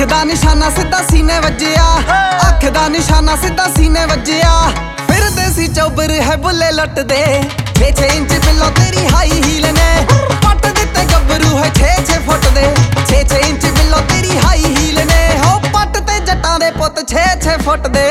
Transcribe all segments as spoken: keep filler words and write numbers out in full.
ਦਾ ਨਿਸ਼ਾਨਾ ਸਿੱਧਾ ਸੀਨੇ ਵੱਜਿਆ, ਅੱਖ ਦਾ ਨਿਸ਼ਾਨਾ ਸਿੱਧਾ ਸੀਨੇ ਵੱਜਿਆ। ਫਿਰਦੇ ਸੀ ਚੌਬਰ ਹੈ ਬੁੱਲੇ ਲੁੱਟਦੇ, ਛੇ ਛੇ ਇੰਚ ਬਿੱਲੋ ਤੇਰੀ ਹਾਈ ਹੀਲ ਨੇ ਪੱਟ ਦਿੱਤੇ ਗੱਭਰੂ ਹੈ ਛੇ ਛੇ ਫੁੱਟ ਦੇ। ਛੇ ਛੇ ਇੰਚ ਬਿੱਲੋ ਤੇਰੀ ਹਾਈ ਹੀਲ ਨੇ ਹੋ ਪੱਟ ਤੇ ਜੱਟਾਂ ਦੇ ਪੁੱਤ ਛੇ ਛੇ ਫੁੱਟ ਦੇ।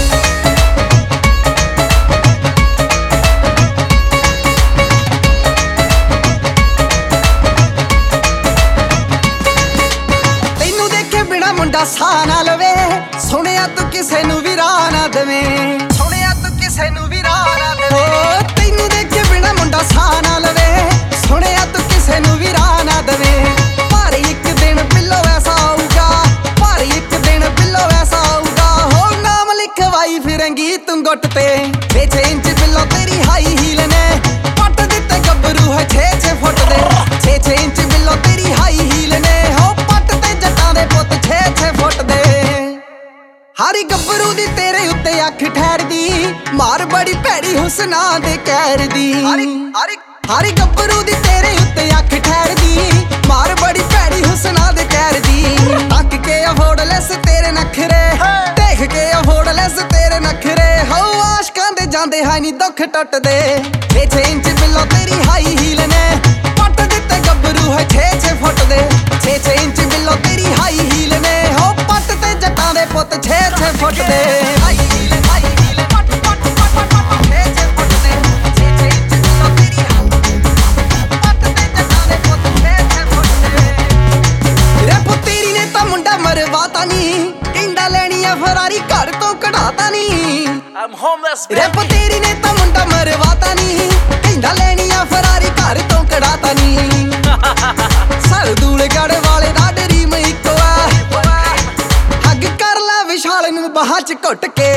ਮੁੰਡਾ ਸਾਹ ਨਾ ਲਵੇ, ਸੁਣਿਆ ਤੂੰ ਕਿਸੇ ਨੂੰ ਵੀ ਰਾਹ ਨਾ ਦੇਵੇਂ, ਸੁਣਿਆ ਤੂੰ ਕਿਸੇ ਨੂੰ ਵੀ ਰਾਹ ਨਾ ਦੇਵੇਂ। ਤੈਨੂੰ ਦੇਖੇ ਬਿਨਾ ਮੁੰਡਾ ਸਾਹ ਨਾ ਲਵੇ, ਸੁਣਿਆ ਤੂੰ ਕਿਸੇ ਨੂੰ ਵੀ ਰਾਹ ਨਾ ਦੇਵੇਂ। ਪਰ ਇੱਕ ਦਿਨ ਬਿੱਲੋ ਐਸਾ ਆਊਗਾ, ਪਰ ਇੱਕ ਦਿਨ ਬਿੱਲੋ ਐਸਾ ਆਊਗਾ ਹੋ ਨਾਮ ਲਿਖਵਾਈ ਫਿਰੇਂਗੀ ਤੂੰ ਗੁੱਟ ਤੇ। ਛੇ ਛੇ ਇੰਚ ਬਿੱਲੋ ਤੇਰੀ ਹਾਈ ਹੀਲ ਨੇ ਪੱਟ ਦਿੱਤੇ ਗੱਭਰੂ ਹੈ ਛੇ ਛੇ ਫੁੱਟ ਦੇ। ਛੇ ਛੇ ਇੰਚ ਬਿੱਲੋ ਤੇਰੀ ਹਾਈ ਹੀਲ ਨੇ ਹੋ ਪੱਟ ਤੇ ਜੱਟਾਂ ਦੇ ਪੁੱਤ ਛੇ ਛੇ ਫੁੱਟ ਦੇ। ਹਾਰੀ ਗੱਭਰੂ ਦੀ ਤੇਰੇ ਉੱਤੇ ਅੱਖ ਠਹਿਰਦੀ, ਮਾਰ ਬੜੀ ਭੈੜੀ ਹੁਸਨਾ ਦੇ ਕਹਿਰ ਦੀ। ਹਾਰੀ ਗੱਭਰੂ ਦੀ ਤੇਰੇ ਉੱਤੇ ਅੱਖ ਠਹਿਰਦੀ, ਮਾਰ ਬੜੀ ਭੈੜੀ ਹੁਸਨਾ ਦੇ ਕਹਿਰ ਦੀ। ਤੱਕ ਕੇ ਅਫੋਰਡਲੈਸ ਤੇਰੇ ਨਖਰੇ, ਦੇਖ ਕੇ ਅਫੋਰਡਲੈਸ ਤੇਰੇ ਨਖਰੇ ਹੋ ਆਸ਼ਕਾਂ ਦੇ ਜਾਂਦੇ ਹੈ ਨੀ ਦੁੱਖ ਟੁੱਟਦੇ। ਛੇ ਛੇ ਇੰਚ ਬਿੱਲੋ ਤੇਰੀ ਹਾਈ ਹੀਲ ਨੇ ਪੱਟ ਦਿੱਤੇ ਗੱਭਰੂ ਹੈ ਛੇ ਛੇ ਫੁੱਟ ਦੇ। ਛੇ ਛੇ ਇੰਚ ਬਿੱਲੋ ਤੇਰੀ ਹਾਈ ਹੀਲ ਨੇ ਹੋ ਪੱਟ ਤੇ ਜੱਟਾਂ ਦੇ ਪੁੱਤ ਛੇ ਛੇ ਫੁੱਟ ਦੇ। ਹਾਈ ਹੀਲ ਹਾਈ ਹੀਲ ਪੱਟ ਪੱਟ ਪੱਟ ਪੱਟ ਛੇ ਛੇ ਫੁੱਟ ਦੇ। ਛੇ ਛੇ ਇੰਚ ਬਿੱਲੋ ਤੇਰੀ ਪੱਟ ਤੇ ਜੱਟਾਂ ਦੇ ਪੁੱਤ ਛੇ ਛੇ ਫੁੱਟ ਦੇ। ਰੇ ਪੁੱਤਰੀ ਨੇ ਤਾਂ ਮੁੰਡਾ ਮਰਵਾਤਾ ਨੀ, ਕਹਿੰਦਾ ਲੈਣੀ ਆ ਫਰਾਰੀ ਘਰ ਤੋਂ ਕਢਾਤਾ ਨੀ। ਰੇ ਪੁੱਤਰੀ ਨੇ ਤਾਂ ਮੁੰਡਾ ਮਰਵਾਤਾ ਨੀ, ਕਹਿੰਦਾ ਲੈਣੀ ਆ ਫਰਾਰੀ ਘਰ ਤੋਂ ਕਢਾਤਾ ਨੀ। ਸਰ ਦੂਲਗੜ ਵਾਲੇ ਦਾ ਡਰੀਮ ਇੱਕੋ ਆ, ਹੱਗ ਕਰ ਲੈ ਵਿਸ਼ਾਲ ਨੂੰ ਬਾਹਾਂ ਚ ਘੁੱਟ ਕੇ।